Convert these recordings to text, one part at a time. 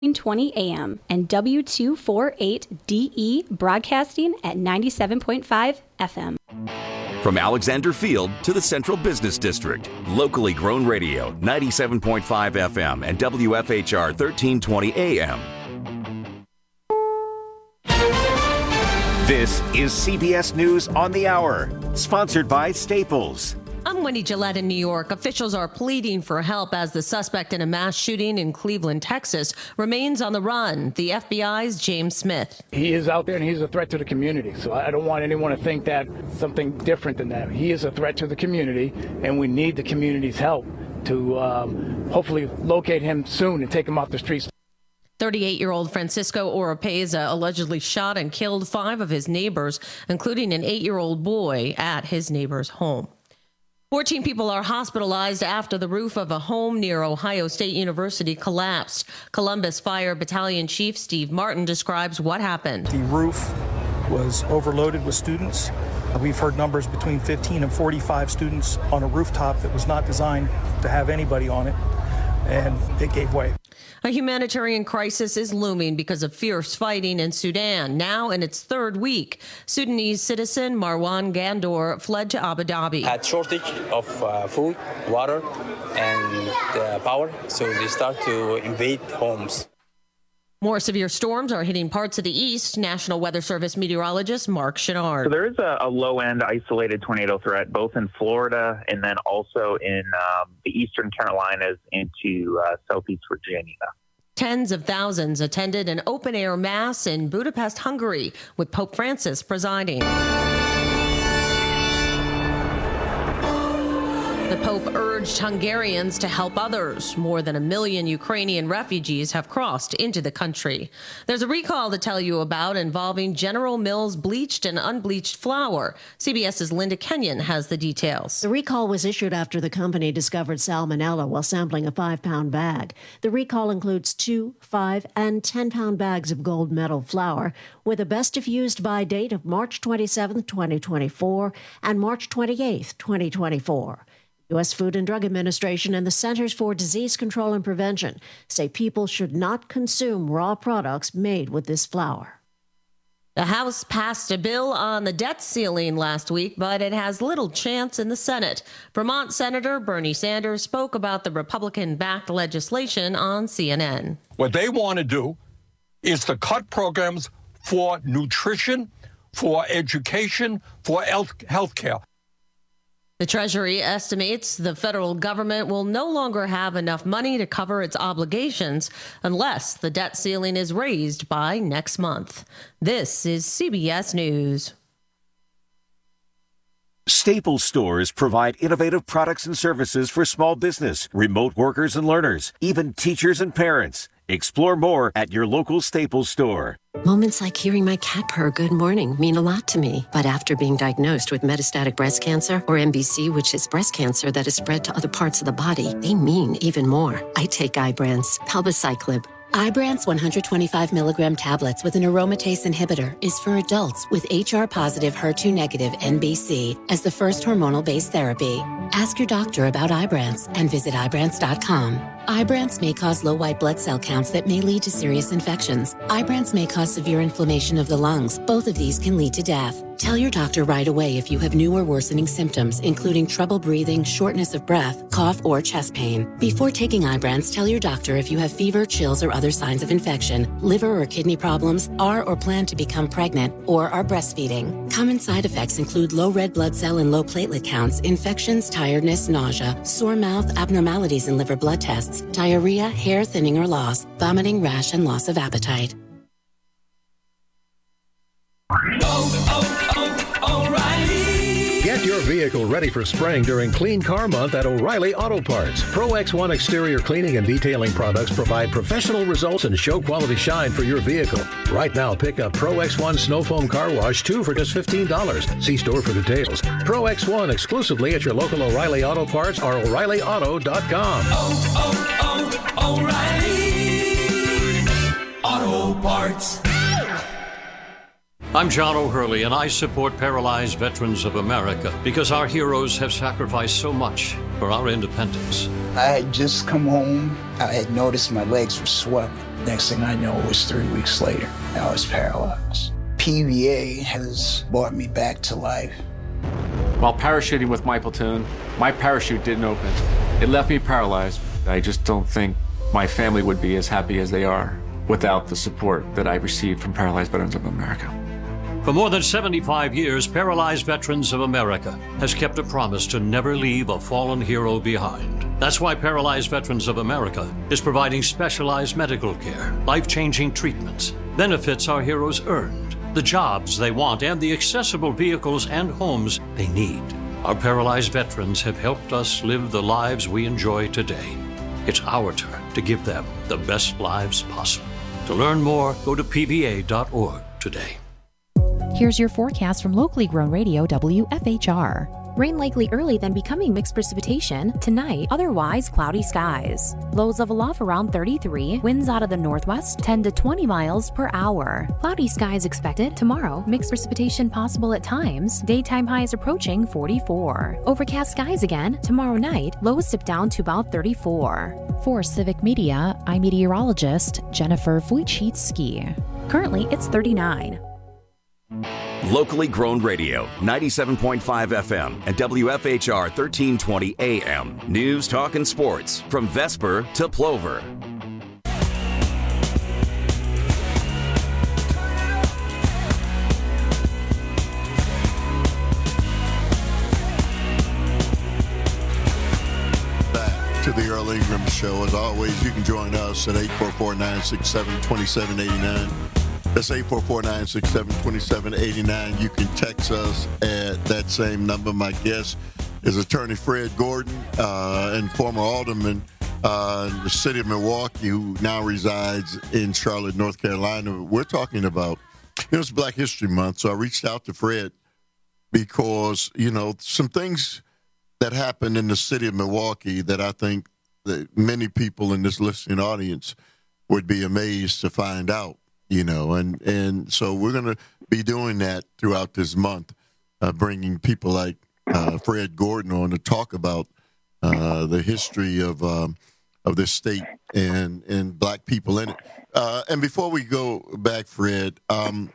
920 AM and W248DE broadcasting at 97.5 FM. From Alexander Field to the Central Business District, locally grown radio, 97.5 FM and WFHR 1320 AM. This is CBS News on the Hour, sponsored by Staples. I'm Wendy Gillette in New York. Officials are pleading for help as the suspect in a mass shooting in Cleveland, Texas, remains on the run. The FBI's James Smith. He is out there and he's a threat to the community. So I don't want anyone to think that something different than that. He is a threat to the community, and we need the community's help to hopefully locate him soon and take him off the streets. 38-year-old Francisco Oropeza allegedly shot and killed 5 of his neighbors, including an 8-year-old boy, at his neighbor's home. 14 people are hospitalized after the roof of a home near Ohio State University collapsed. Columbus Fire Battalion Chief Steve Martin describes what happened. The roof was overloaded with students. We've heard numbers between 15 and 45 students on a rooftop that was not designed to have anybody on it, and it gave way. A humanitarian crisis is looming because of fierce fighting in Sudan, now in its 3rd week. Sudanese citizen Marwan Gandor fled to Abu Dhabi. Had shortage of food, water, and power, so they start to invade homes. More severe storms are hitting parts of the east. National Weather Service meteorologist Mark Chenard. So there is a low-end isolated tornado threat both in Florida and then also in the eastern Carolinas into southeast Virginia. Tens of thousands attended an open-air mass in Budapest, Hungary, with Pope Francis presiding. The Pope urged Hungarians to help others. More than 1 million Ukrainian refugees have crossed into the country. There's a recall to tell you about involving General Mills bleached and unbleached flour. CBS's Linda Kenyon has the details. The recall was issued after the company discovered salmonella while sampling a 5-pound bag. The recall includes 2, 5, and 10-pound bags of gold medal flour with a best if used by date of March 27, 2024 and March 28, 2024. U.S. Food and Drug Administration and the Centers for Disease Control and Prevention say people should not consume raw products made with this flour. The House passed a bill on the debt ceiling last week, but it has little chance in the Senate. Vermont Senator Bernie Sanders spoke about the Republican-backed legislation on CNN. What they want to do is to cut programs for nutrition, for education, for health care. The Treasury estimates the federal government will no longer have enough money to cover its obligations unless the debt ceiling is raised by next month. This is CBS News. Staples stores provide innovative products and services for small business, remote workers and learners, even teachers and parents. Explore more at your local Staples store. Moments like hearing my cat purr good morning mean a lot to me. But after being diagnosed with metastatic breast cancer, or MBC, which is breast cancer that is spread to other parts of the body, they mean even more. I take Ibrance, palbociclib. Ibrance 125 milligram tablets with an aromatase inhibitor is for adults with HR-positive, HER2-negative MBC as the first hormonal-based therapy. Ask your doctor about Ibrance and visit Ibrance.com. Ibrance may cause low white blood cell counts that may lead to serious infections. Ibrance may cause severe inflammation of the lungs. Both of these can lead to death. Tell your doctor right away if you have new or worsening symptoms, including trouble breathing, shortness of breath, cough, or chest pain. Before taking Ibrance, tell your doctor if you have fever, chills, or other signs of infection, liver or kidney problems, are or plan to become pregnant, or are breastfeeding. Common side effects include low red blood cell and low platelet counts, infections, tiredness, nausea, sore mouth, abnormalities in liver blood tests, diarrhea, hair thinning or loss, vomiting, rash, and loss of appetite. O'Reilly. Get your vehicle ready for spring during Clean Car Month at O'Reilly Auto Parts. Pro X1 exterior cleaning and detailing products provide professional results and show quality shine for your vehicle. Right now, pick up Pro X1 Snow Foam Car Wash 2 for just $15. See store for details. Pro X1 exclusively at your local O'Reilly Auto Parts or O'ReillyAuto.com. O'Reilly Auto Parts. I'm John O'Hurley, and I support Paralyzed Veterans of America because our heroes have sacrificed so much for our independence. I had just come home. I had noticed my legs were swelling. Next thing I know, it was 3 weeks later. I was paralyzed. PVA has brought me back to life. While parachuting with my platoon, my parachute didn't open. It left me paralyzed. I just don't think my family would be as happy as they are without the support that I received from Paralyzed Veterans of America. For more than 75 years, Paralyzed Veterans of America has kept a promise to never leave a fallen hero behind. That's why Paralyzed Veterans of America is providing specialized medical care, life-changing treatments, benefits our heroes earned, the jobs they want, and the accessible vehicles and homes they need. Our paralyzed veterans have helped us live the lives we enjoy today. It's our turn to give them the best lives possible. To learn more, go to pva.org today. Here's your forecast from locally grown radio WFHR. Rain likely early, then becoming mixed precipitation. Tonight, otherwise cloudy skies. Lows level off around 33. Winds out of the northwest, 10 to 20 miles per hour. Cloudy skies expected. Tomorrow, mixed precipitation possible at times. Daytime highs approaching 44. Overcast skies again. Tomorrow night, lows dip down to about 34. For Civic Media, I'm meteorologist Jennifer Wojcicki. Currently, it's 39. Locally grown radio, 97.5 FM and WFHR 1320 AM. News, talk, and sports from Vesper to Plover. Back to the Earl Ingram Show. As always, you can join us at 844-967-2789. That's 844-967-2789. You can text us at that same number. My guest is Attorney Fred Gordon, and former alderman in the city of Milwaukee, who now resides in Charlotte, North Carolina. We're talking about, it's Black History Month, so I reached out to Fred because, some things that happened in the city of Milwaukee that I think that many people in this listening audience would be amazed to find out. And so we're going to be doing that throughout this month, bringing people like Fred Gordon on to talk about the history of this state and black people in it. And before we go back, Fred, what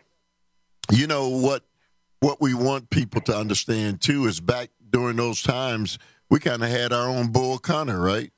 we want people to understand, too, is back during those times, we kind of had our own Bull Connor, right?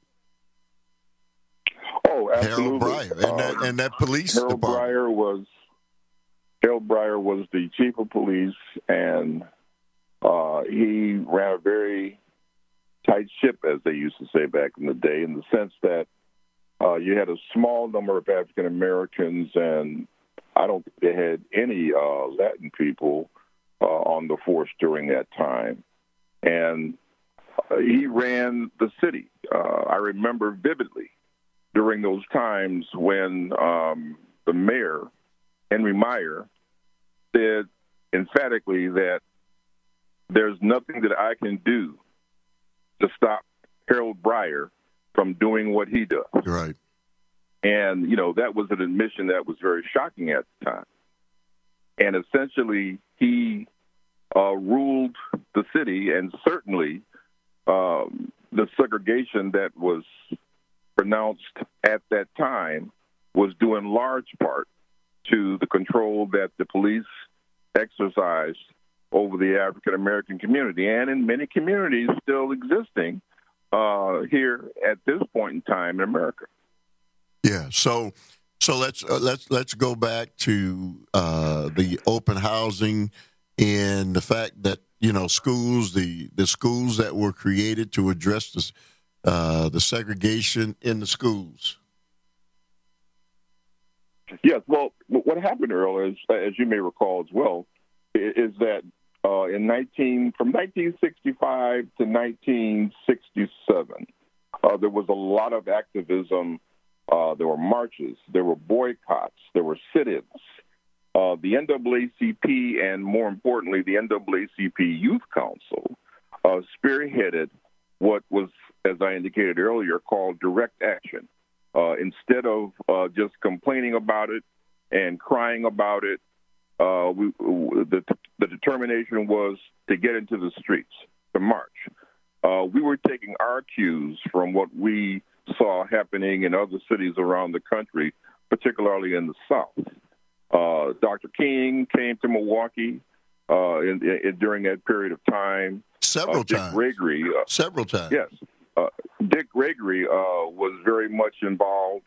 Oh, absolutely. Harold Breyer and that police Harold department. Harold Breyer was the chief of police, and he ran a very tight ship, as they used to say back in the day, in the sense that you had a small number of African Americans, and I don't think they had any Latin people on the force during that time. And he ran the city. I remember vividly during those times when the mayor, Henry Meyer, said emphatically that there's nothing that I can do to stop Harold Breyer from doing what he does. Right. And, that was an admission that was very shocking at the time. And essentially, he ruled the city, and certainly the segregation that was pronounced at that time was due in large part to the control that the police exercised over the African American community, and in many communities still existing here at this point in time in America. Yeah. So let's go back to the open housing and the fact that schools, the schools that were created to address the segregation in the schools. Yes, well, what happened, Earl, is, as you may recall as well, is that from 1965 to 1967, there was a lot of activism. There were marches, there were boycotts, there were sit-ins. The NAACP, and more importantly, the NAACP Youth Council, spearheaded what was, as I indicated earlier, called direct action. Instead of just complaining about it and crying about it, the determination was to get into the streets, to march. We were taking our cues from what we saw happening in other cities around the country particularly in the South. Dr. King came to Milwaukee during that period of time. Several times. Gregory. Several times. Yes. Dick Gregory was very much involved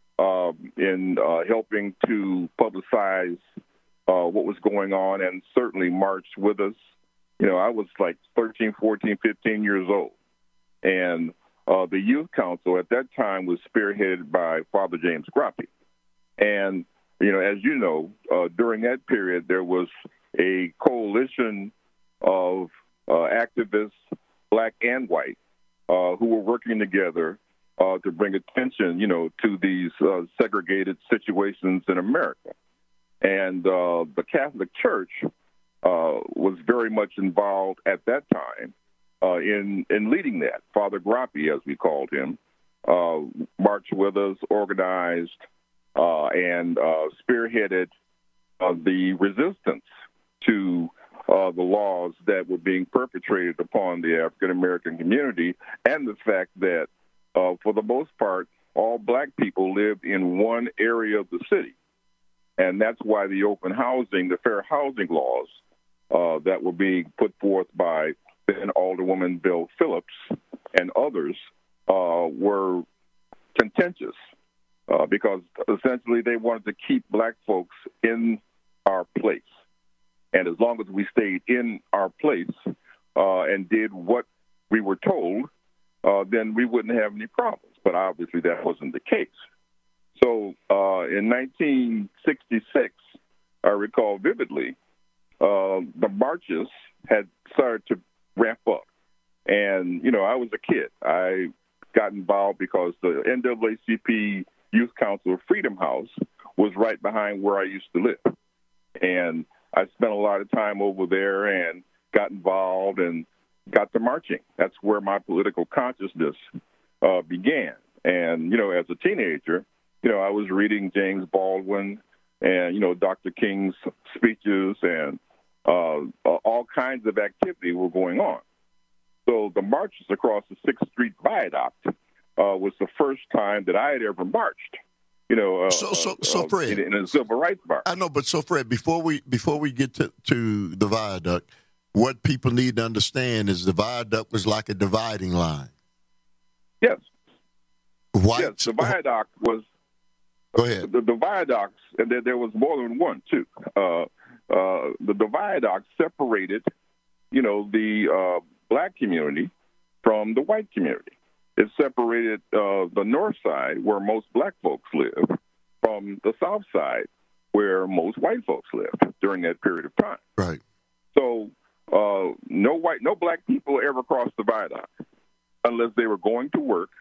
in helping to publicize what was going on and certainly marched with us. I was like 13, 14, 15 years old. And the youth council at that time was spearheaded by Father James Grappi. And, as you know, during that period, there was a coalition of activists, black and white, who were working together to bring attention, to these segregated situations in America. And the Catholic Church was very much involved at that time in leading that. Father Grappi, as we called him, marched with us, organized, and spearheaded the resistance to the laws that were being perpetrated upon the African-American community, and the fact that, for the most part, all black people lived in one area of the city. And that's why the open housing, the fair housing laws that were being put forth by then Alderwoman Bill Phillips and others were contentious because essentially they wanted to keep black folks in our place. And as long as we stayed in our place and did what we were told, then we wouldn't have any problems. But obviously that wasn't the case. So in 1966, I recall vividly, the marches had started to ramp up. And, I was a kid. I got involved because the NAACP Youth Council of Freedom House was right behind where I used to live. And I spent a lot of time over there and got involved and got to marching. That's where my political consciousness began. And, as a teenager, I was reading James Baldwin and, Dr. King's speeches, and all kinds of activity were going on. So the marches across the 6th Street Viaduct was the first time that I had ever marched. So Fred, in a civil rights march. I know, but so Fred, before we get to the viaduct, what people need to understand is the viaduct was like a dividing line. Yes. Yes, the viaduct was. Go ahead. The viaducts, and there was more than one too. The viaduct separated, the black community from the white community. It separated the north side, where most black folks live, from the south side, where most white folks lived during that period of time. Right. So no black people ever crossed the viaduct unless they were going to work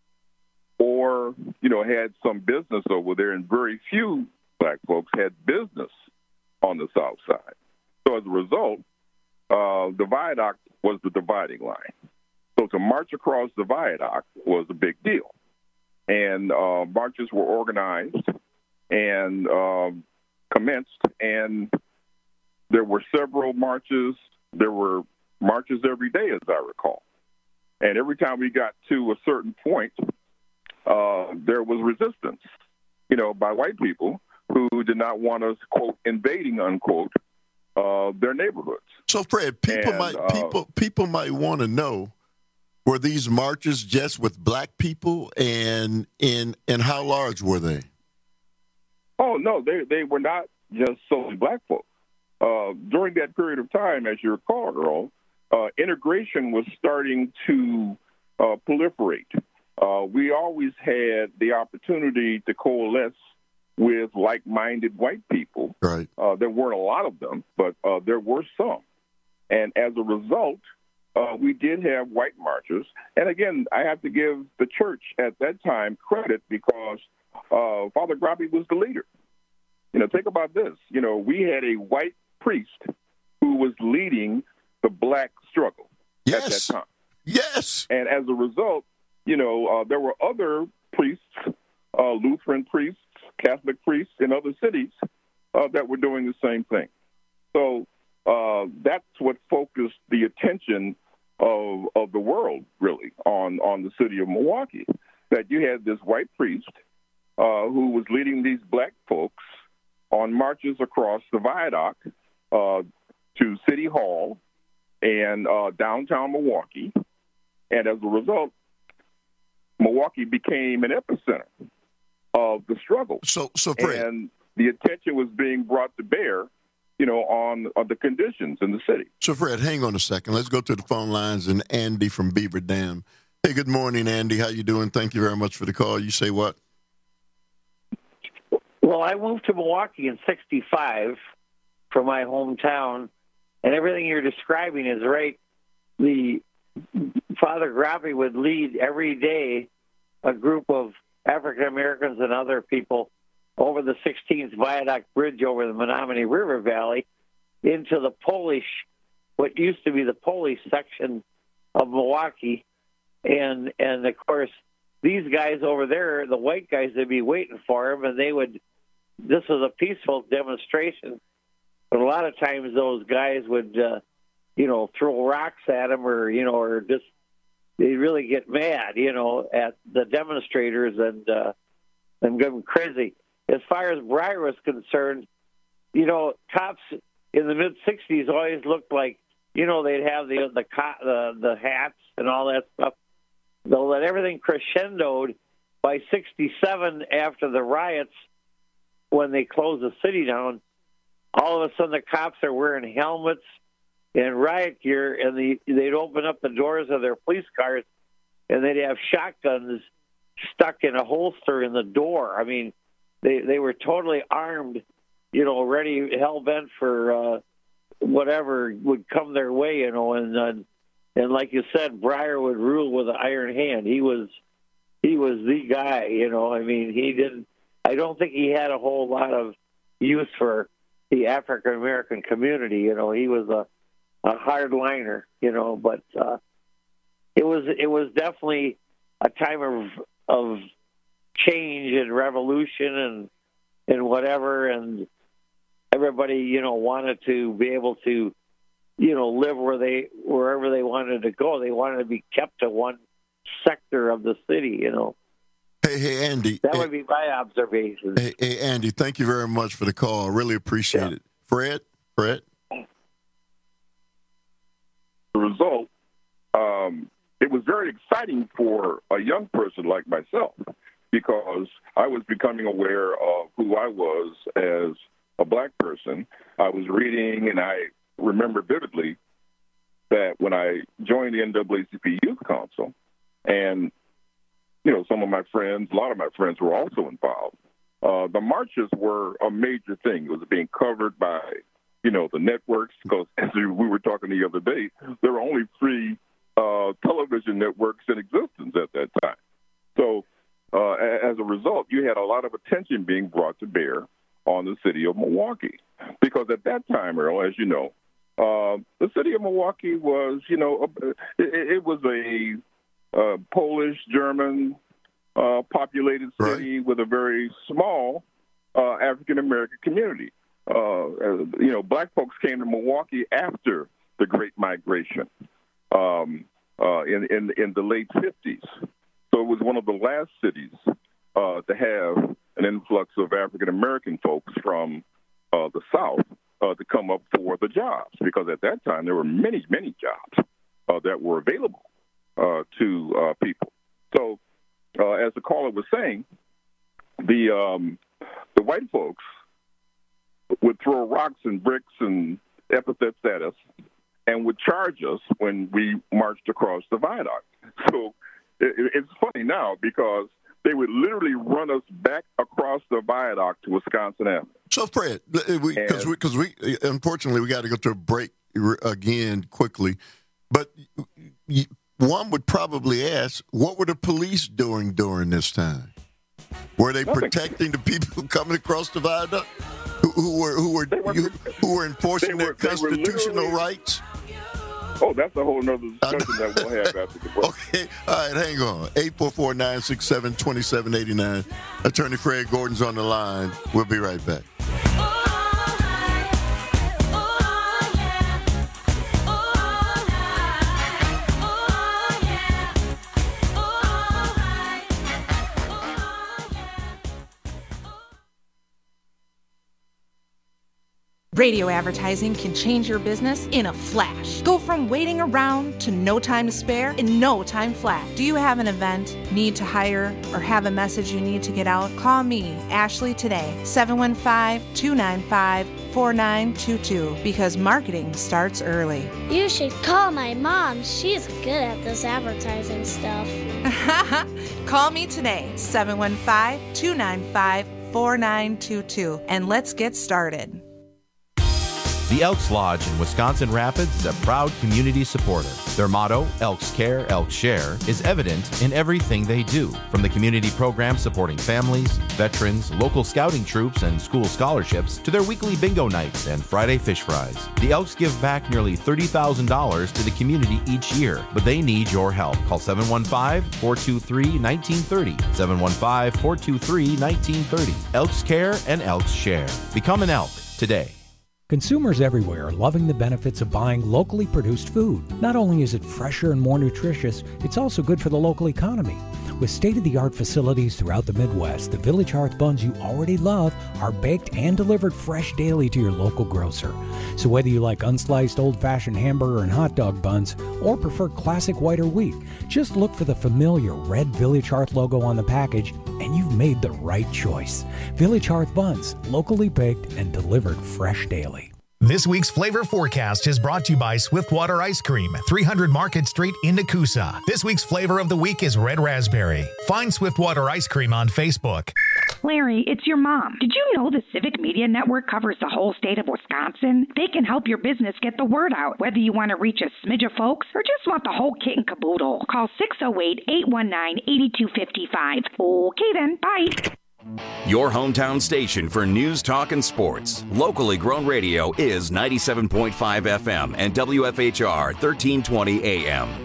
or, had some business over there, and very few black folks had business on the south side. So as a result, the viaduct was the dividing line. So to march across the viaduct was a big deal. And marches were organized and commenced, and there were several marches. There were marches every day, as I recall. And every time we got to a certain point, there was resistance, by white people who did not want us, quote, invading, unquote, their neighborhoods. So, Fred, people might want to know, were these marches just with black people, and how large were they? Oh, no, they were not just solely black folks. During that period of time, as you recall, Earl, integration was starting to proliferate. We always had the opportunity to coalesce with like-minded white people. Right. There weren't a lot of them, but there were some. And as a result, we did have white marchers. And again, I have to give the church at that time credit because Father Grappi was the leader. Think about this. We had a white priest who was leading the black struggle at that time. Yes. And as a result, there were other priests, Lutheran priests, Catholic priests in other cities that were doing the same thing. So that's what focused the attention of the world, really, on the city of Milwaukee, that you had this white priest who was leading these black folks on marches across the viaduct to City Hall and downtown Milwaukee. And as a result, Milwaukee became an epicenter of the struggle. So Fred, and the attention was being brought to bear, on the conditions in the city. So, Fred, hang on a second. Let's go to the phone lines and Andy from Beaver Dam. Hey, good morning, Andy. How you doing? Thank you very much for the call. You say what? Well, I moved to Milwaukee in '65 from my hometown, and everything you're describing is right. The Father Grappi would lead every day a group of African Americans and other people over the 16th Viaduct Bridge over the Menominee River Valley into the Polish, what used to be the Polish section of Milwaukee. And of course, these guys over there, the white guys, they'd be waiting for them, and this was a peaceful demonstration. But a lot of times those guys would, throw rocks at them or just, they really get mad, at the demonstrators and go them crazy. As far as Breyer was concerned, cops in the mid-'60s always looked like, they'd have the hats and all that stuff. They'll let everything crescendoed by '67 after the riots when they closed the city down. All of a sudden, the cops are wearing helmets and riot gear, and they'd open up the doors of their police cars, and they'd have shotguns stuck in a holster in the door. I mean, they were totally armed, ready, hell-bent for whatever would come their way, and like you said, Breyer would rule with an iron hand. He was the guy, I mean, I don't think he had a whole lot of use for the African American community. He was a hardliner, but it was definitely a time of change and revolution and whatever, and everybody wanted to be able to live wherever they wanted to go. They wanted to be kept to one sector of the city. Hey, Andy. That would be my observation. Hey, Andy, thank you very much for the call. I really appreciate it. Fred? The result, it was very exciting for a young person like myself because I was becoming aware of who I was as a black person. I was reading, and I remember vividly that when I joined the NAACP Youth Council, and some of my friends, a lot of my friends were also involved. The marches were a major thing. It was being covered by, the networks, because as we were talking the other day, there were only 3 television networks in existence at that time. So as a result, you had a lot of attention being brought to bear on the city of Milwaukee. Because at that time, Earl, as you know, the city of Milwaukee was, it was a Polish, German, populated city with a very small African-American community. Black folks came to Milwaukee after the Great Migration in the late 50s. So it was one of the last cities to have an influx of African-American folks from the South to come up for the jobs, because at that time there were many, many jobs that were available to people. So as the caller was saying, the white folks would throw rocks and bricks and epithets at us and would charge us when we marched across the viaduct. So it's funny now because they would literally run us back across the viaduct to Wisconsin Avenue. So, Fred, because we unfortunately we got to go to a break again quickly, but one would probably ask, what were the police doing during this time? Were they protecting the people coming across the viaduct who were enforcing their constitutional rights? Oh, that's a whole other discussion that we'll have after the break. Okay, all right, hang on. 844-967-2789. Attorney Fred Gordon's on the line. We'll be right back. Radio advertising can change your business in a flash. Go from waiting around to no time to spare in no time flat. Do you have an event, need to hire, or have a message you need to get out? Call me, Ashley, today, 715-295-4922, because marketing starts early. You should call my mom. She's good at this advertising stuff. Call me today, 715-295-4922, and let's get started. The Elks Lodge in Wisconsin Rapids is a proud community supporter. Their motto, Elks Care, Elks Share, is evident in everything they do. From the community programs supporting families, veterans, local scouting troops, and school scholarships, to their weekly bingo nights and Friday fish fries. The Elks give back nearly $30,000 to the community each year, but they need your help. Call 715-423-1930. 715-423-1930. Elks Care and Elks Share. Become an Elk today. Consumers everywhere are loving the benefits of buying locally produced food. Not only is it fresher and more nutritious, it's also good for the local economy. With state-of-the-art facilities throughout the Midwest, the Village Hearth buns you already love are baked and delivered fresh daily to your local grocer. So whether you like unsliced old-fashioned hamburger and hot dog buns or prefer classic white or wheat, just look for the familiar red Village Hearth logo on the package and you've made the right choice. Village Hearth buns, locally baked and delivered fresh daily. This week's Flavor Forecast is brought to you by Swiftwater Ice Cream, 300 Market Street in Nakusa. This week's flavor of the week is red raspberry. Find Swiftwater Ice Cream on Facebook. Larry, it's your mom. Did you know the Civic Media Network covers the whole state of Wisconsin? They can help your business get the word out, whether you want to reach a smidge of folks or just want the whole kit and caboodle. Call 608-819-8255. Okay then, bye. Your hometown station for news, talk, and sports. Locally grown radio is 97.5 FM and WFHR 1320 AM.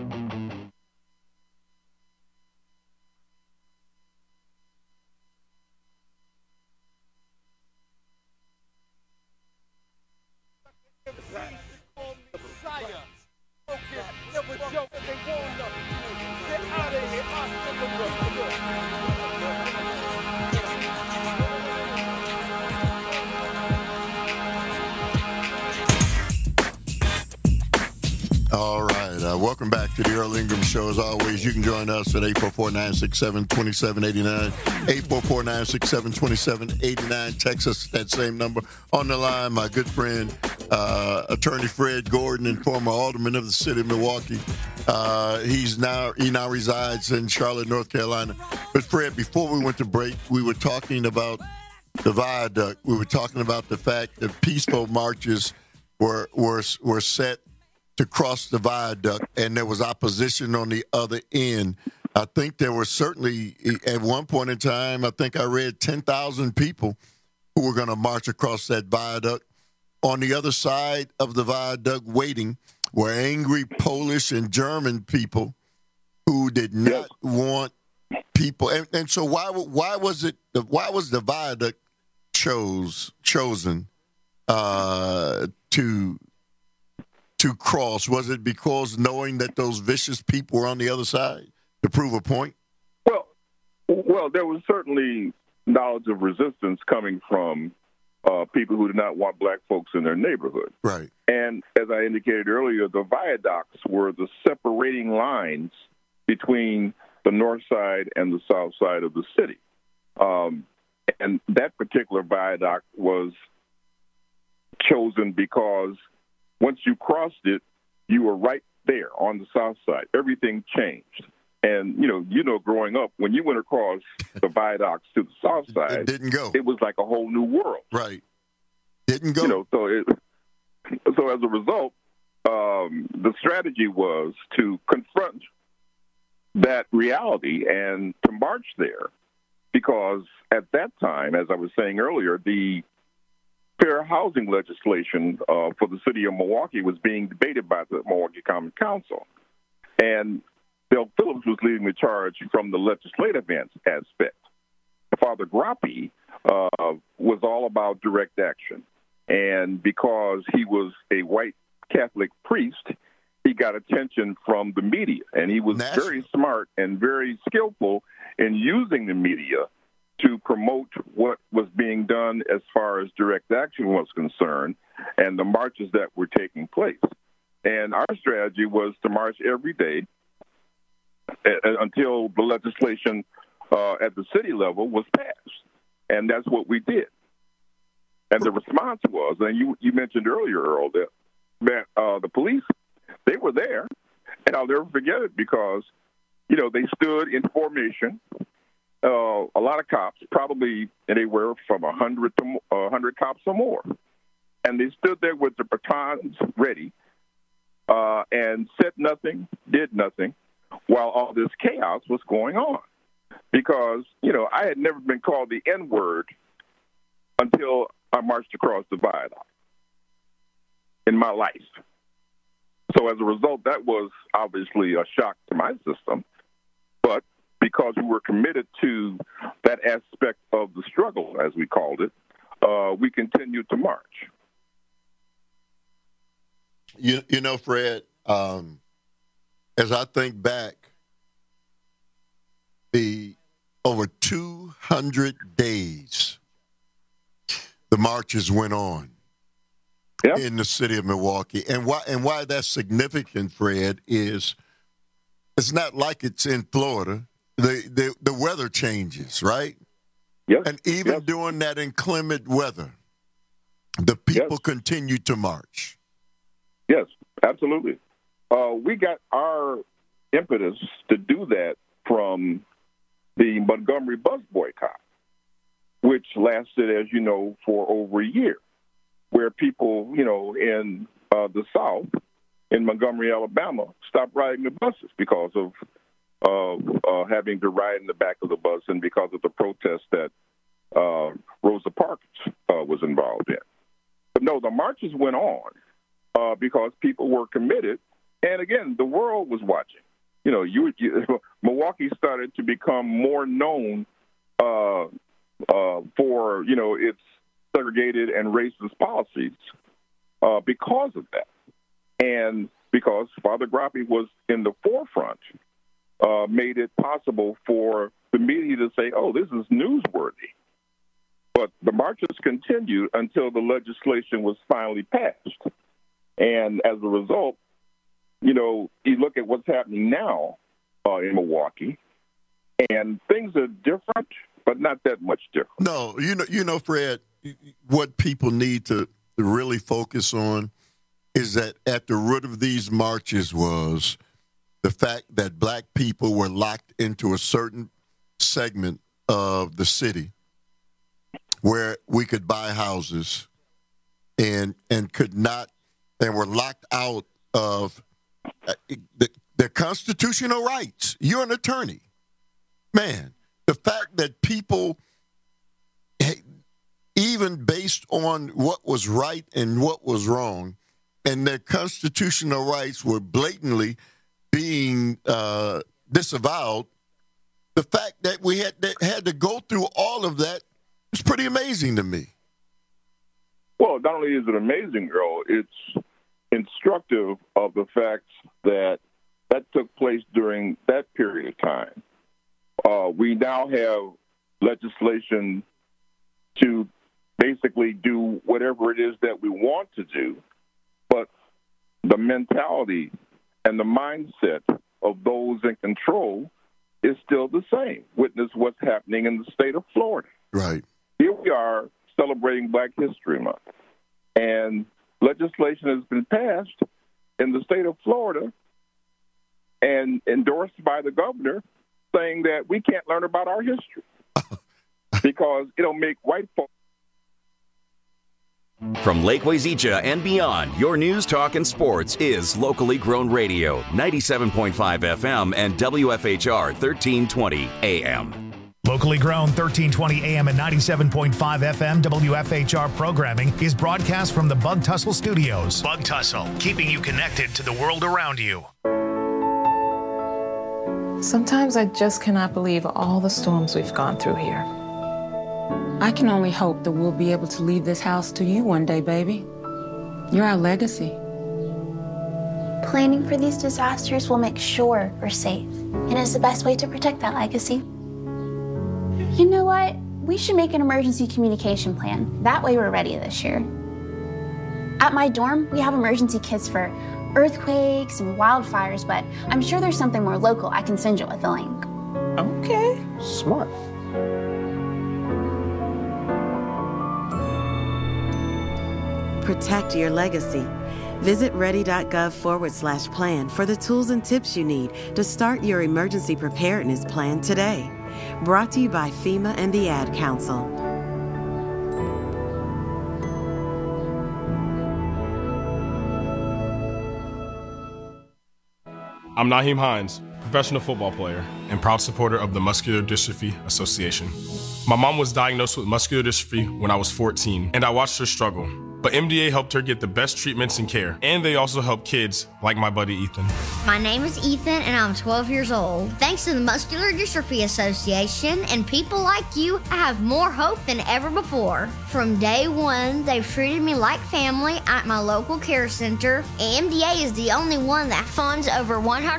Welcome back to the Earl Ingram Show. As always, you can join us at 844-967-2789. 844-967-2789. Text us that same number. On the line, my good friend, Attorney Fred Gordon, and former alderman of the city of Milwaukee. He now resides in Charlotte, North Carolina. But Fred, before we went to break, we were talking about the viaduct. We were talking about the fact that peaceful marches were set to cross the viaduct, and there was opposition on the other end. I think there were certainly, at one point in time, I think I read 10,000 people who were going to march across that viaduct. On the other side of the viaduct waiting were angry Polish and German people who did not want people. And so why was the viaduct chosen to cross? Was it because knowing that those vicious people were on the other side to prove a point? Well, there was certainly knowledge of resistance coming from people who did not want black folks in their neighborhood. Right. And as I indicated earlier, the viaducts were the separating lines between the north side and the south side of the city. And that particular viaduct was chosen because once you crossed it, you were right there on the south side. Everything changed. And, you know, growing up, when you went across the viaducts to the south side, it didn't go. It was like a whole new world. Right. Didn't go. So as a result, the strategy was to confront that reality and to march there, because at that time, as I was saying earlier, the fair housing legislation for the city of Milwaukee was being debated by the Milwaukee Common Council. And Bill Phillips was leading the charge from the legislative aspect. Father Grappi was all about direct action. And because he was a white Catholic priest, he got attention from the media. And he was very smart and very skillful in using the media to promote what was being done as far as direct action was concerned. and the marches that were taking place. And our strategy was to march every day until the legislation at the city level was passed. And that's what we did. And the response was, and you mentioned earlier, Earl, that the police, they were there, and I'll never forget it because, you know, they stood in formation, a lot of cops, probably anywhere from 100 cops or more. And they stood there with the batons ready and said nothing, did nothing, while all this chaos was going on. Because, you know, I had never been called the N-word until I marched across the viaduct in my life. So as a result, that was obviously a shock to my system. But because we were committed to that aspect of the struggle, as we called it, we continued to march. You know, Fred, as I think back, the over 200 days the marches went on in the city of Milwaukee. And why that's significant, Fred, is it's not like it's in Florida. The weather changes, right? Yes. And even during that inclement weather, the people continue to march. Yes, absolutely. We got our impetus to do that from the Montgomery bus boycott, which lasted, as you know, for over a year, where people, you know, in the South, in Montgomery, Alabama, stopped riding the buses because of having to ride in the back of the bus and because of the protest that Rosa Parks was involved in. But no, the marches went on because people were committed. And again, the world was watching. You know, Milwaukee started to become more known for, you know, its segregated and racist policies because of that. And because Father Grappi was in the forefront, made it possible for the media to say, oh, this is newsworthy. But the marches continued until the legislation was finally passed. And as a result, you know, you look at what's happening now in Milwaukee, and things are different, but not that much different. No, you know, Fred, what people need to really focus on is that at the root of these marches was the fact that black people were locked into a certain segment of the city where we could buy houses and could not, and were locked out of their constitutional rights. You're an attorney. Man, the fact that people, even based on what was right and what was wrong, and their constitutional rights were blatantly being disavowed, the fact that we had to go through all of that is pretty amazing to me. Well, not only is it amazing, Earl, it's instructive of the fact that took place during that period of time. We now have legislation to basically do whatever it is that we want to do, but the mentality and the mindset of those in control is still the same. Witness what's happening in the state of Florida. Right. Here we are celebrating Black History Month, and legislation has been passed in the state of Florida and endorsed by the governor saying that we can't learn about our history because it'll make white folks. From Lake Wazeecha and beyond, your news, talk, and sports is locally grown radio, 97.5 FM and WFHR 1320 AM. Locally grown 1320 AM and 97.5 FM WFHR programming is broadcast from the Bug Tussle Studios. Bug Tussle, keeping you connected to the world around you. Sometimes I just cannot believe all the storms we've gone through here. I can only hope that we'll be able to leave this house to you one day, baby. You're our legacy. Planning for these disasters will make sure we're safe, and is the best way to protect that legacy. You know what? We should make an emergency communication plan. That way we're ready this year. At my dorm, we have emergency kits for earthquakes and wildfires, but I'm sure there's something more local I can send you with a link. Okay. Smart. Protect your legacy. Visit ready.gov/plan for the tools and tips you need to start your emergency preparedness plan today. Brought to you by FEMA and the Ad Council. I'm Naheem Hines, professional football player and proud supporter of the Muscular Dystrophy Association. My mom was diagnosed with muscular dystrophy when I was 14, and I watched her struggle. But MDA helped her get the best treatments and care, and they also help kids like my buddy Ethan. My name is Ethan, and I'm 12 years old. Thanks to the Muscular Dystrophy Association and people like you, I have more hope than ever before. From day one, they've treated me like family at my local care center. MDA is the only one that funds over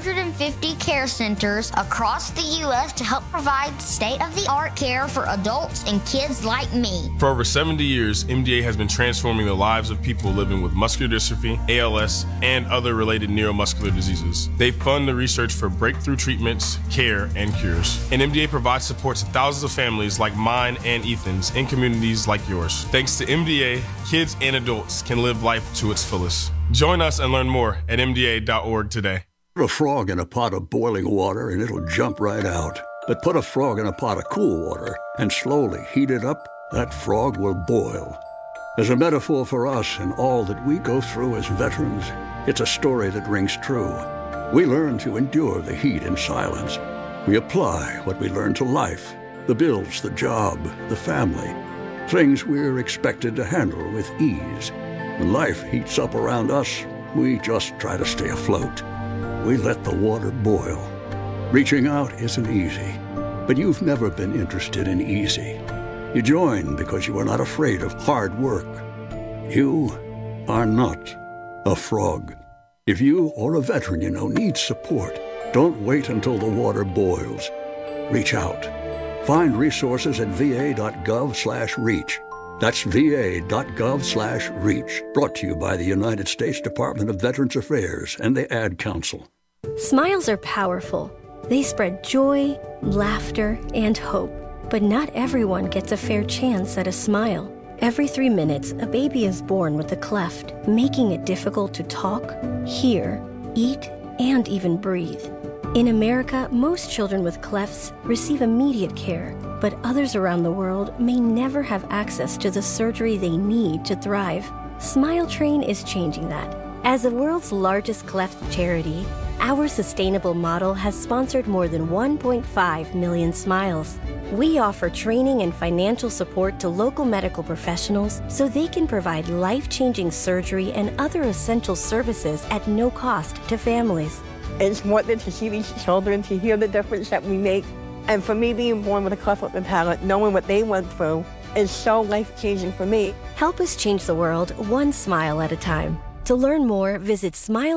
150 care centers across the U.S. to help provide state-of-the-art care for adults and kids like me. For over 70 years, MDA has been transforming the lives of people living with muscular dystrophy, ALS, and other related neuromuscular diseases. They fund the research for breakthrough treatments, care, and cures. And MDA provides support to thousands of families like mine and Ethan's in communities like yours. Thanks to MDA, kids and adults can live life to its fullest. Join us and learn more at MDA.org today. Put a frog in a pot of boiling water and it'll jump right out. But put a frog in a pot of cool water and slowly heat it up, that frog will boil. As a metaphor for us and all that we go through as veterans, it's a story that rings true. We learn to endure the heat in silence. We apply what we learn to life, the bills, the job, the family, things we're expected to handle with ease. When life heats up around us, we just try to stay afloat. We let the water boil. Reaching out isn't easy, but you've never been interested in easy. You join because you are not afraid of hard work. You are not a frog. If you or a veteran you know needs support, don't wait until the water boils. Reach out. Find resources at va.gov/reach. That's va.gov/reach. Brought to you by the United States Department of Veterans Affairs and the Ad Council. Smiles are powerful. They spread joy, laughter, and hope. But not everyone gets a fair chance at a smile. Every 3 minutes, a baby is born with a cleft, making it difficult to talk, hear, eat, and even breathe. In America, most children with clefts receive immediate care, but others around the world may never have access to the surgery they need to thrive. Smile Train is changing that. As the world's largest cleft charity, our sustainable model has sponsored more than 1.5 million smiles. We offer training and financial support to local medical professionals so they can provide life-changing surgery and other essential services at no cost to families. It's wonderful to see these children, to hear the difference that we make. And for me, being born with a cleft lip and palate, knowing what they went through, is so life-changing for me. Help us change the world one smile at a time. To learn more, visit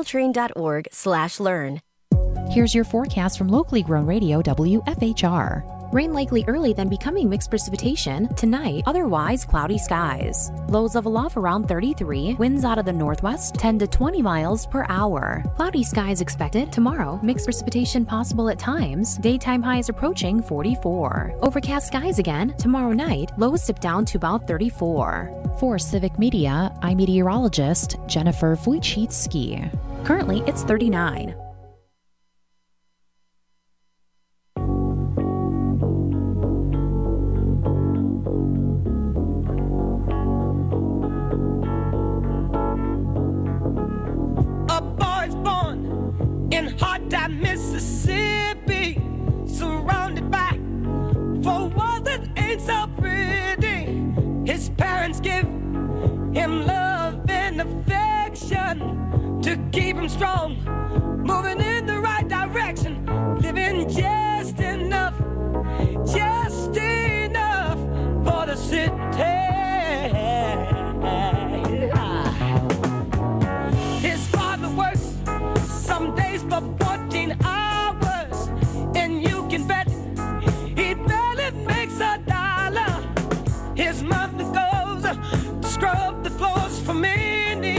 smiletrain.org/learn. Here's your forecast from locally grown radio WFHR. Rain likely early, then becoming mixed precipitation. Tonight, otherwise cloudy skies. Lows level off around 33. Winds out of the northwest, 10 to 20 miles per hour. Cloudy skies expected. Tomorrow, mixed precipitation possible at times. Daytime highs approaching 44. Overcast skies again. Tomorrow night, lows dip down to about 34. For Civic Media, I'm meteorologist Jennifer Wojcicki. Currently, it's 39. Mississippi, surrounded by four walls that ain't so pretty. His parents give him love and affection to keep him strong, moving in the right direction, living just enough for the city. His father works some days for 14 hours, and you can bet he barely makes $1. His mother goes to scrub the floors for many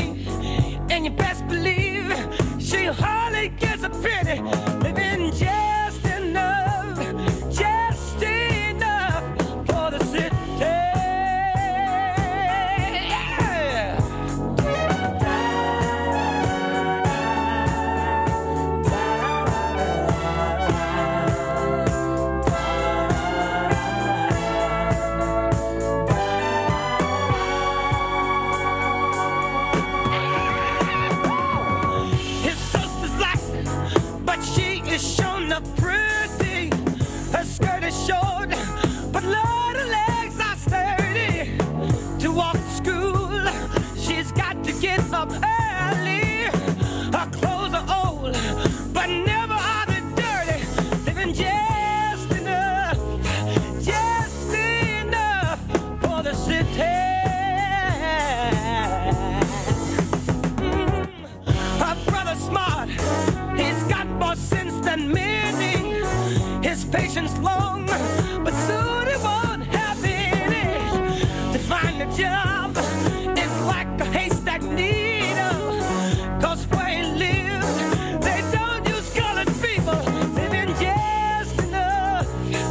up early. Her clothes are old, but never are they dirty. Living just enough for the city. Her brother's smart, he's got more sense than many. His patience long, but soon he won't have any. To find a job is like a haystack needle, 'cause where he lives, they don't use colored people. Living just enough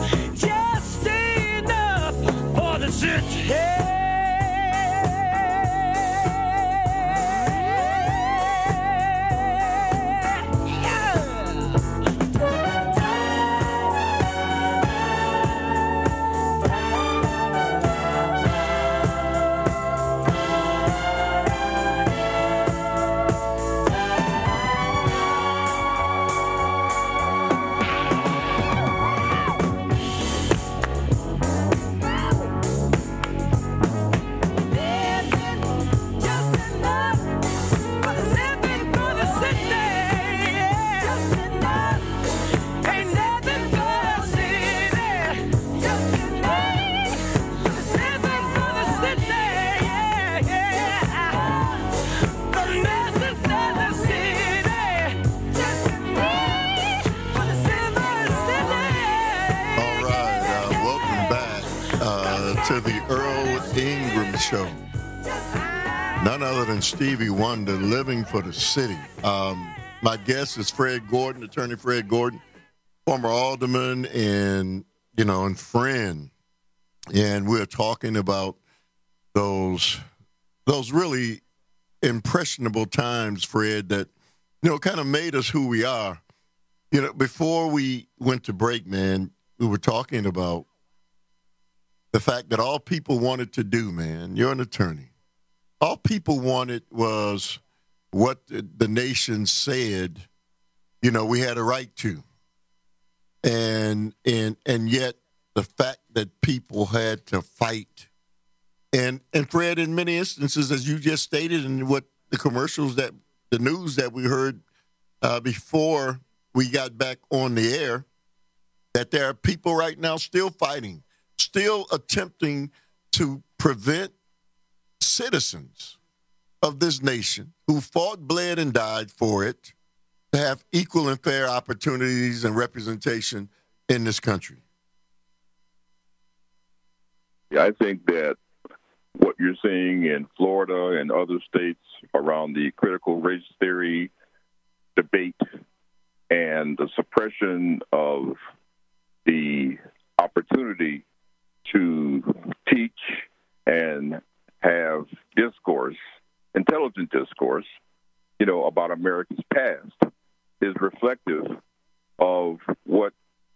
for the city. To the Earl Ingram Show. None other than Stevie Wonder, Living for the City. My guest is Fred Gordon, Attorney Fred Gordon, former alderman and friend. And we're talking about those really impressionable times, Fred, that, kind of made us who we are. Before we went to break, man, we were talking about the fact that all people wanted to do, man, you're an attorney. All people wanted was what the nation said, we had a right to. And yet the fact that people had to fight. And Fred, in many instances, as you just stated in what the news that we heard before we got back on the air, that there are people right now still fighting, still attempting to prevent citizens of this nation who fought, bled, and died for it to have equal and fair opportunities and representation in this country. Yeah, I think that what you're seeing in Florida and other states around the critical race theory debate and the suppression of the opportunity to teach and have discourse, intelligent discourse, about America's past is reflective of what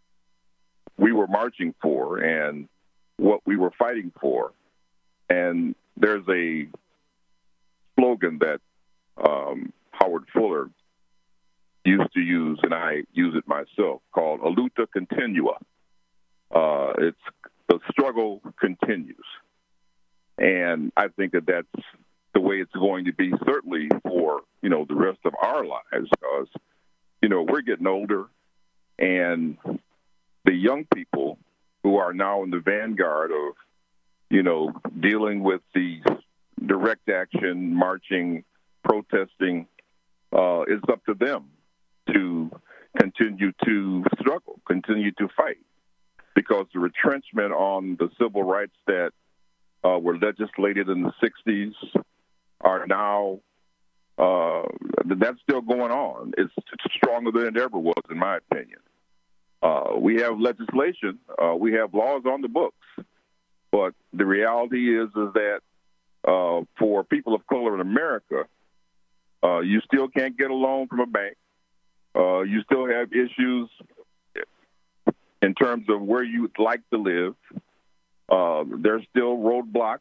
we were marching for and what we were fighting for. And there's a slogan that Howard Fuller used to use, and I use it myself, called a luta continua. It's the struggle continues. And I think that that's the way it's going to be, certainly for, the rest of our lives, because, we're getting older, and the young people who are now in the vanguard of, dealing with the direct action, marching, protesting, it's up to them to continue to struggle, continue to fight, because the retrenchment on the civil rights that were legislated in the 60s are now, that's still going on. It's stronger than it ever was, in my opinion. We have legislation, we have laws on the books, but the reality is that for people of color in America, you still can't get a loan from a bank. You still have issues in terms of where you would like to live. There's still roadblocks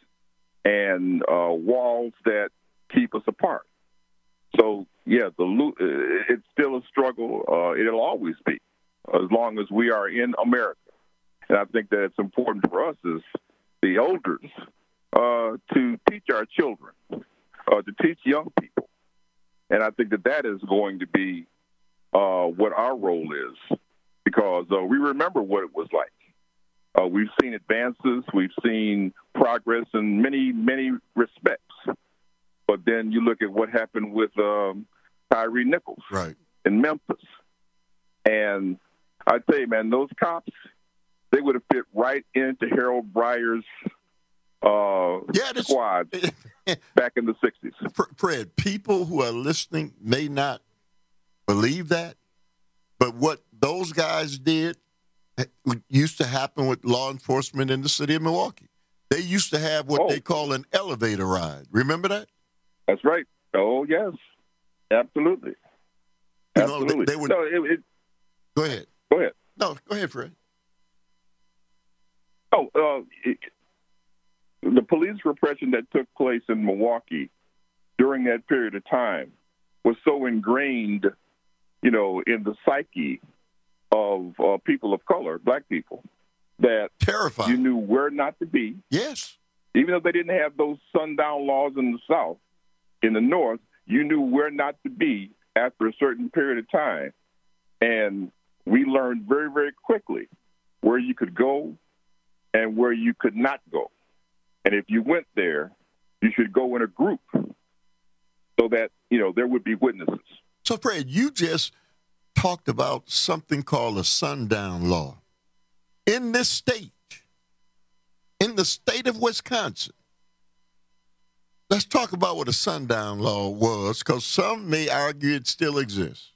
and walls that keep us apart. So, yeah, it's still a struggle. It'll always be, as long as we are in America. And I think that it's important for us as the elders to teach our children, to teach young I think that is going to be what our role is, because we remember what it was like. We've seen advances, we've seen progress in many, many respects. But then you look at what happened with Tyree Nichols in Memphis. And I tell you, man, those cops, they would have fit right into Harold Breyer's squad back in the 60s. Fred, people who are listening may not believe that, but what those guys did used to happen with law enforcement in the city of Milwaukee. They used to have what they call an elevator ride. Remember that? That's right. Oh, yes. Absolutely. Absolutely. They would, go ahead. Go ahead. No, go ahead, Fred. The police repression that took place in Milwaukee during that period of time was so ingrained, in the psyche of people of color, black people, that terrifying. You knew where not to be. Yes. Even though they didn't have those sundown laws in the South, in the North, you knew where not to be after a certain period of time. And we learned very, very quickly where you could go and where you could not go. And if you went there, you should go in a group so that, there would be witnesses. So, Fred, you just talked about something called a sundown law. In this state, in the state of Wisconsin, let's talk about what a sundown law was, because some may argue it still exists.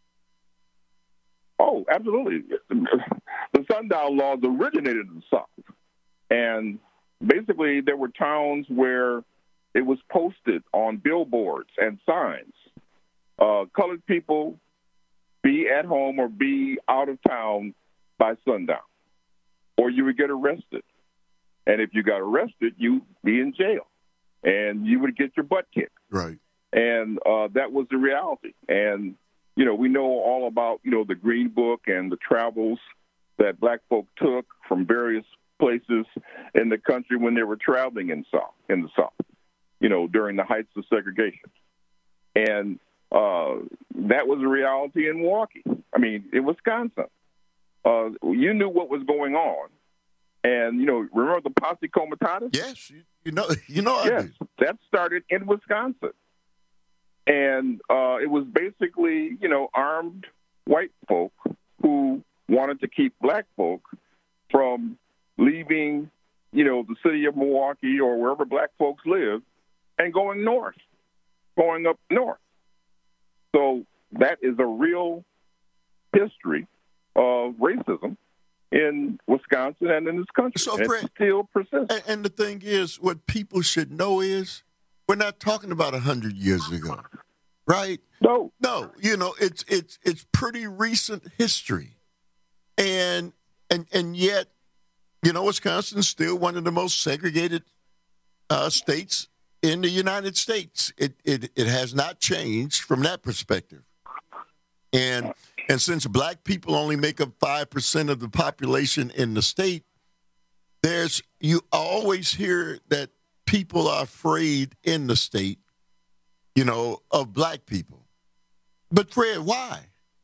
Oh, absolutely. The sundown laws originated in the South. And basically, there were towns where it was posted on billboards and signs. Colored people, be at home or be out of town by sundown, or you would get arrested. And if you got arrested, you'd be in jail, and you would get your butt kicked. Right. And that was the reality. And, we know all about, the Green Book and the travels that black folk took from various places in the country when they were traveling in the South, during the heights of segregation. And that was a reality in Milwaukee. I mean, in Wisconsin. You knew what was going on. And, remember the Posse Comitatus? Yes, you know. Yes, that started in Wisconsin. And it was basically, armed white folk who wanted to keep black folk from leaving, the city of Milwaukee or wherever black folks live and going up north. So that is a real history of racism in Wisconsin and in this country. So, Fred, it still persists. And the thing is, what people should know is we're not talking about 100 years ago, right? No. It's pretty recent history, and yet, Wisconsin's still one of the most segregated states in the United States. It has not changed from that perspective, and since black people only make up 5% of the population in the state, you always hear that people are afraid in the state, of black people. But Fred, why?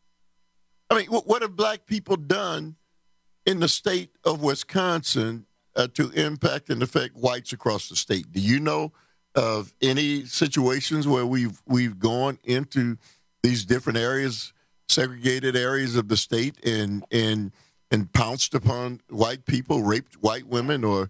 I mean, what have black people done in the state of Wisconsin to impact and affect whites across the state? Do you know of any situations where we've gone into these different areas, segregated areas of the state, and pounced upon white people, raped white women, or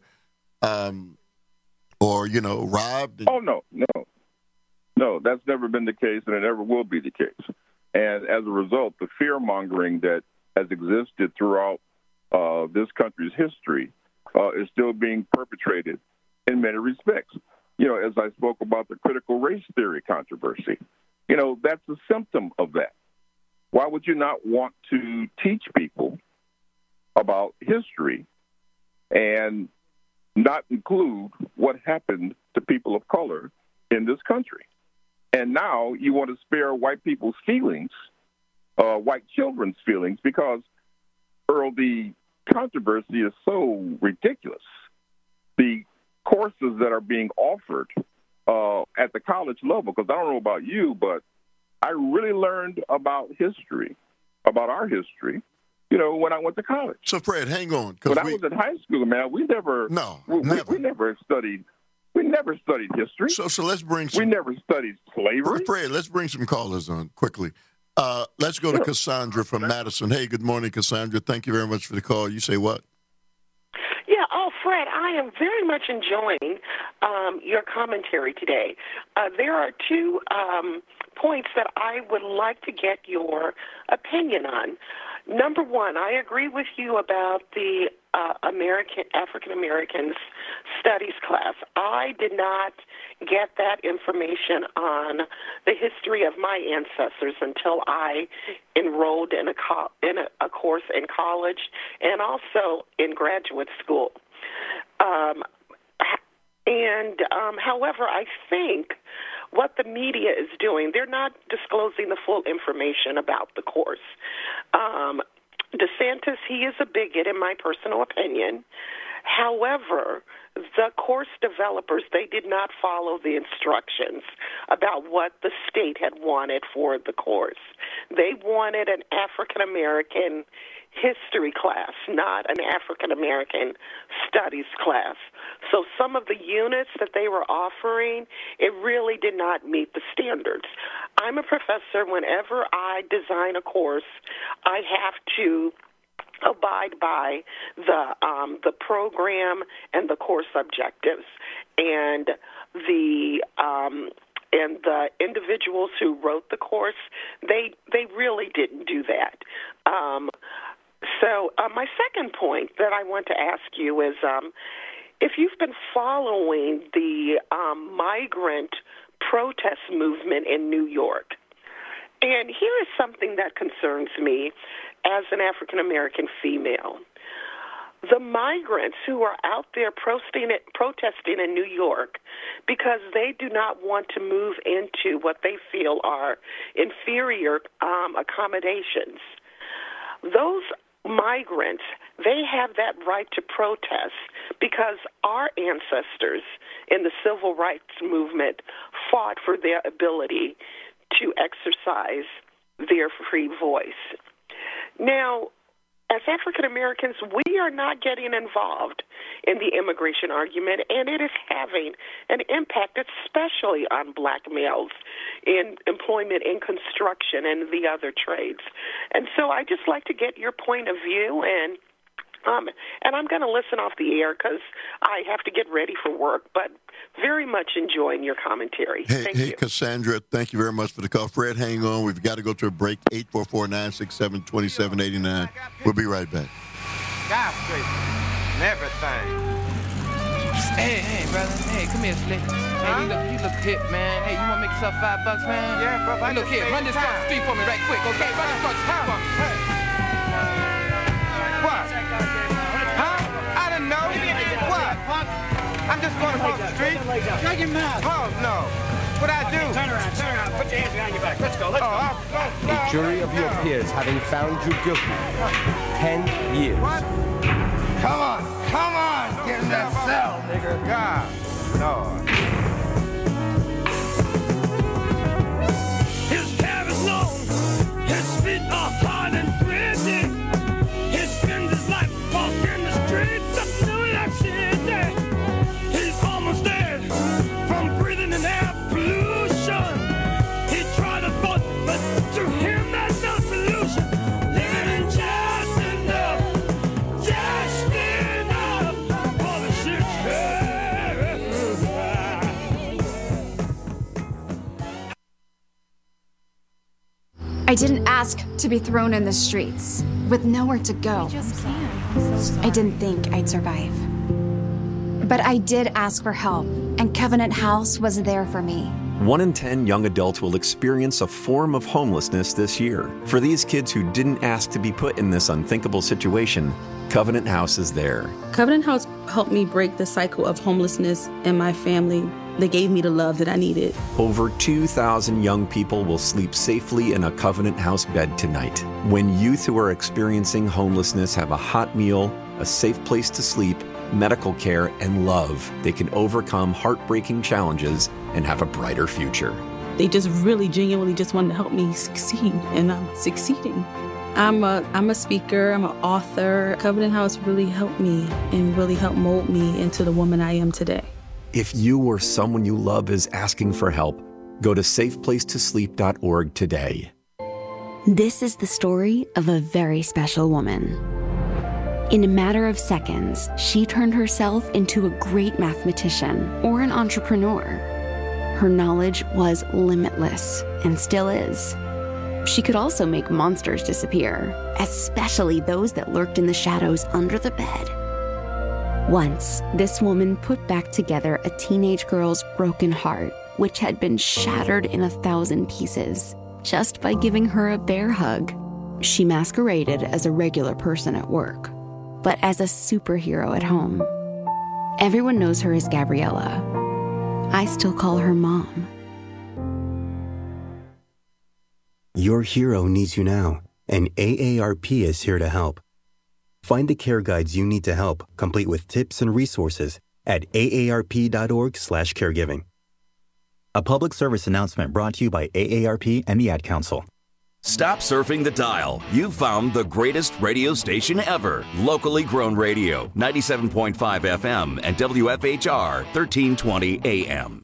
robbed? Oh, no, that's never been the case, and it never will be the case. And as a result, the fear-mongering that has existed throughout this country's history is still being perpetrated in many respects. As I spoke about the critical race theory controversy, that's a symptom of that. Why would you not want to teach people about history and not include what happened to people of color in this country? And now you want to spare white people's feelings, white children's feelings, because, Earl, the controversy is so ridiculous. The courses that are being offered at the college level, because I don't know about you, but I really learned about history, about our history, you know, when I went to college. So, Fred, hang on. When I was in high school, man, we never studied history. So let's bring some. We never studied slavery. Fred, let's bring some callers on quickly. Let's go to Cassandra from Madison. Hey, good morning, Cassandra. Thank you very much for the call. You say what? Yeah, Fred, I am very much enjoying your commentary today. There are two points that I would like to get your opinion on. Number one, I agree with you about the African Americans studies class. I did not get that information on the history of my ancestors until I enrolled in a course in college and also in graduate school. However, I think what the media is doing, they're not disclosing the full information about the course. DeSantis, he is a bigot in my personal opinion. However, the course developers, they did not follow the instructions about what the state had wanted for the course. They wanted an African-American history class, not an African-American studies class. So some of the units that they were offering, it really did not meet the standards. I'm a professor. Whenever I design a course, I have to abide by the program and the course objectives, and the individuals who wrote the course, they really didn't do that. So my second point that I want to ask you is, if you've been following the migrant protest movement in New York, and here is something that concerns me as an African-American female. The migrants who are out there protesting in New York because they do not want to move into what they feel are inferior accommodations. Those migrants, they have that right to protest because our ancestors in the civil rights movement fought for their ability to exercise their free voice. Now, as African Americans, we are not getting involved in the immigration argument, and it is having an impact, especially on black males in employment in construction and the other trades. And so I just like to get your point of view, and I'm going to listen off the air because I have to get ready for work, but very much enjoying your commentary. Thank you. Cassandra, thank you very much for the call. Fred, hang on. We've got to go to a break. 844-967-2789. We'll be right back. Skyscraper and everything. Hey, brother. Hey, come here, Slick. Hey, you look hip, man. Hey, you want to make yourself $5, man? Yeah, brother. Hey, look here. Run this across the street for me right quick, okay? Run this across the street for me. Hey. What? Huh? I didn't know. What? I'm just going across the street. Shut your mouth. Oh, no. What'd I do? Turn around. Put your hands behind your back. Let's go. A jury of your peers having found you guilty. 10 years. What? Come on. Get in that cell, nigga. God. Lord. His hair is long. His feet are hard and gritty. He spends his life walking the streets of New York City. He's almost dead from breathing in air pollution. He tried to vote, but to him there's no solution. Living just enough for the shit. I didn't ask to be thrown in the streets with nowhere to go. I didn't think I'd survive. But I did ask for help, and Covenant House was there for me. 1 in 10 young adults will experience a form of homelessness this year. For these kids who didn't ask to be put in this unthinkable situation, Covenant House is there. Covenant House helped me break the cycle of homelessness in my family. They gave me the love that I needed. Over 2,000 young people will sleep safely in a Covenant House bed tonight. When youth who are experiencing homelessness have a hot meal, a safe place to sleep, medical care, and love, they can overcome heartbreaking challenges and have a brighter future. They just really genuinely just wanted to help me succeed, and I'm succeeding. I'm a speaker, I'm an author. Covenant House really helped me and really helped mold me into the woman I am today. If you or someone you love is asking for help, go to safeplacetosleep.org today. This is the story of a very special woman. In a matter of seconds, she turned herself into a great mathematician or an entrepreneur. Her knowledge was limitless and still is. She could also make monsters disappear, especially those that lurked in the shadows under the bed. Once, this woman put back together a teenage girl's broken heart, which had been shattered in 1,000 pieces, just by giving her a bear hug. She masqueraded as a regular person at work, but as a superhero at home. Everyone knows her as Gabriella. I still call her Mom. Your hero needs you now, and AARP is here to help. Find the care guides you need to help, complete with tips and resources at aarp.org/caregiving. A public service announcement brought to you by AARP and the Ad Council. Stop surfing the dial. You've found the greatest radio station ever. Locally grown radio, 97.5 FM and WFHR 1320 AM.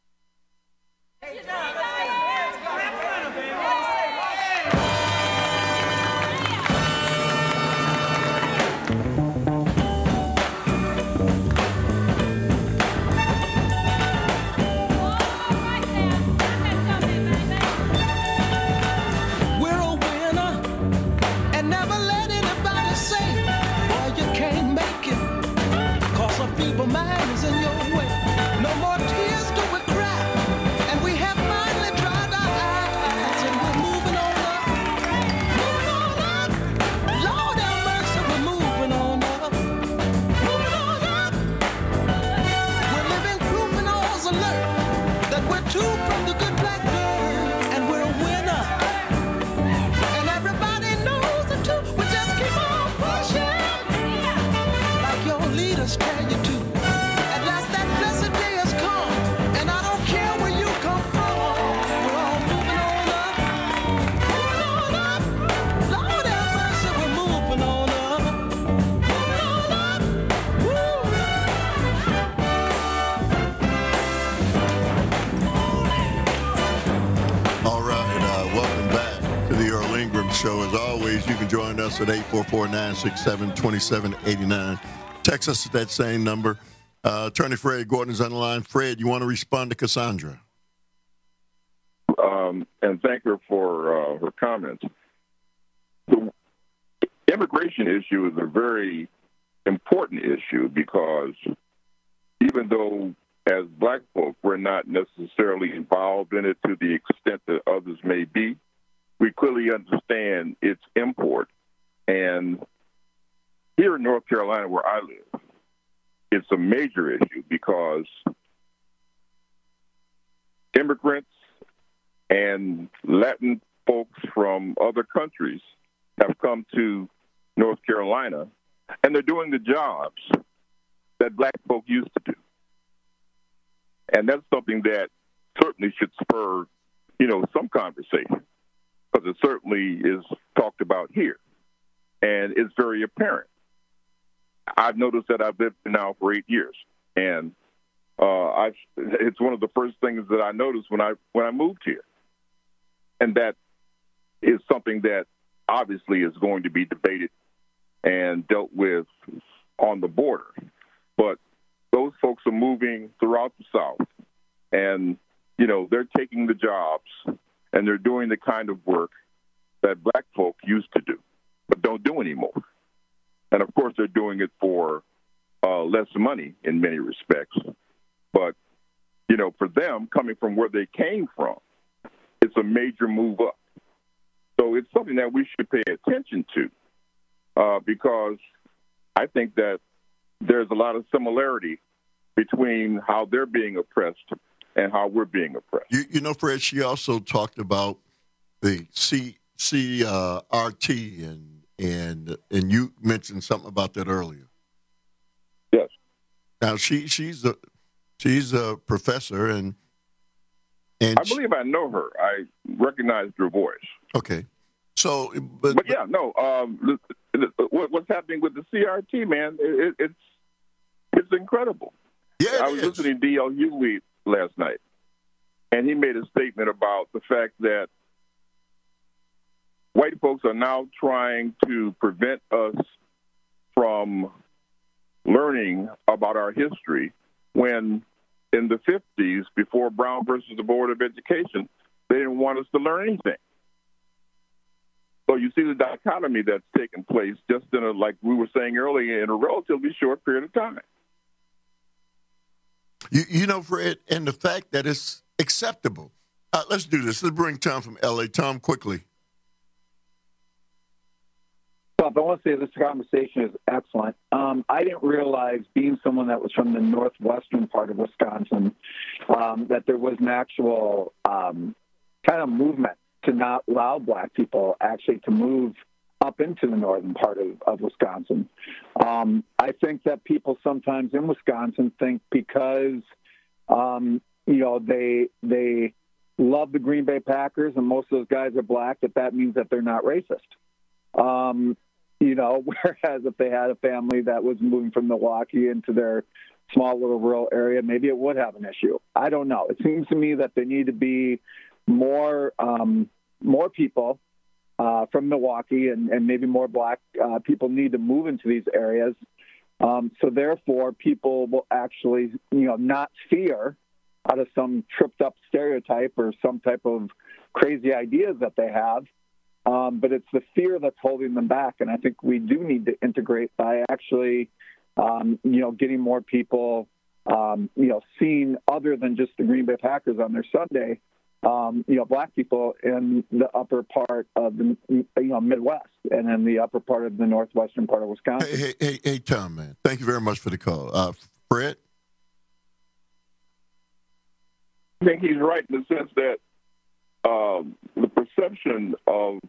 Show. As always, you can join us at 844-967-2789. Text us at that same number. Attorney Fred Gordon is on the line. Fred, you want to respond to Cassandra? And thank her for her comments. The immigration issue is a very important issue because even though as black folk we're not necessarily involved in it to the extent that others may be, we clearly understand its import. And here in North Carolina, where I live, it's a major issue because immigrants and Latin folks from other countries have come to North Carolina, and they're doing the jobs that black folk used to do. And that's something that certainly should spur, some conversation, because it certainly is talked about here, and it's very apparent. I've noticed that I've lived here now for 8 years, and it's one of the first things that I noticed when I moved here, and that is something that obviously is going to be debated and dealt with on the border. But those folks are moving throughout the South, and they're taking the jobs. And they're doing the kind of work that black folk used to do, but don't do anymore. And, of course, they're doing it for less money in many respects. But, for them, coming from where they came from, it's a major move up. So it's something that we should pay attention to because I think that there's a lot of similarity between how they're being oppressed and how we're being oppressed. Fred, she also talked about the CRT, and you mentioned something about that earlier. Yes. Now she's a professor, and I believe I know her. I recognized her voice. Okay. So, but yeah, no. What's happening with the CRT, man? It's incredible. Yeah, I was listening to D.L. Hughley last night, and he made a statement about the fact that white folks are now trying to prevent us from learning about our history when in the 50s, before Brown versus the Board of Education, they didn't want us to learn anything. So you see the dichotomy that's taken place just in like we were saying earlier, in a relatively short period of time. You know, Fred, and the fact that it's acceptable. Let's do this. Let's bring Tom from L.A. Tom, quickly. Well, I want to say this conversation is excellent. I didn't realize, being someone that was from the northwestern part of Wisconsin, that there was an actual kind of movement to not allow black people actually to move up into the northern part of Wisconsin. I think that people sometimes in Wisconsin think because, they love the Green Bay Packers and most of those guys are black, that means that they're not racist. Whereas if they had a family that was moving from Milwaukee into their small little rural area, maybe it would have an issue. I don't know. It seems to me that there need to be more people from Milwaukee and maybe more black people need to move into these areas. So therefore, people will actually, not fear out of some tripped up stereotype or some type of crazy ideas that they have. But it's the fear that's holding them back. And I think we do need to integrate by actually, getting more people, seeing other than just the Green Bay Packers on their Sunday, black people in the upper part of the, Midwest and in the upper part of the northwestern part of Wisconsin. Hey, Tom, man. Thank you very much for the call. Fred? I think he's right in the sense that the perception of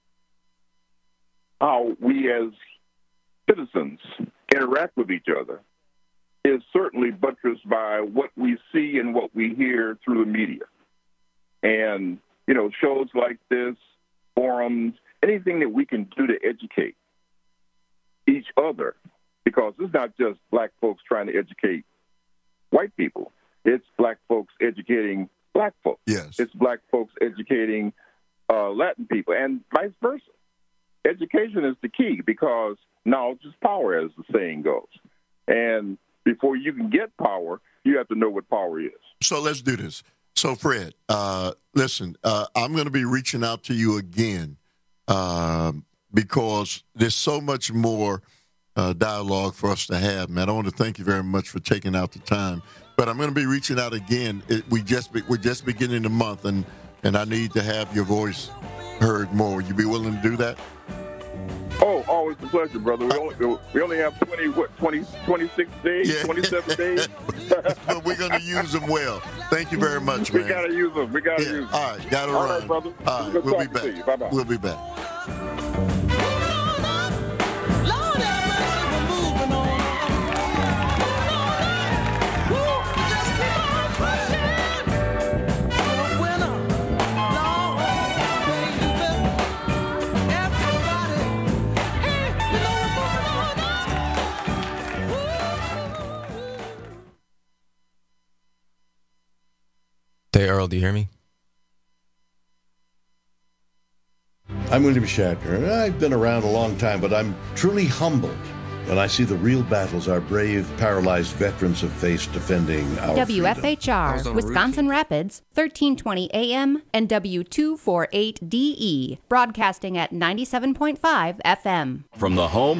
how we as citizens interact with each other is certainly buttressed by what we see and what we hear through the media. And, shows like this, forums, anything that we can do to educate each other, because it's not just black folks trying to educate white people. It's black folks educating black folks. Yes. It's black folks educating Latin people, and vice versa. Education is the key, because knowledge is power, as the saying goes. And before you can get power, you have to know what power is. So let's do this. So, Fred, listen, I'm going to be reaching out to you again because there's so much more dialogue for us to have, man. I want to thank you very much for taking out the time. But I'm going to be reaching out again. We're just beginning the month, and I need to have your voice heard more. Would you be willing to do that? Oh, always a pleasure, brother. We only have 26 days, yeah. 27 days. But we're going to use them well. Thank you very much, man. We got to use them. Use them. All right, got to run. All right, brother. All right, we'll be back. Bye-bye. We'll be back. Hey, Earl, do you hear me? I'm William Shatner. I've been around a long time, but I'm truly humbled when I see the real battles our brave, paralyzed veterans have faced defending our WFHR, freedom. Wisconsin Rapids, 1320 AM and W248DE, broadcasting at 97.5 FM. From the home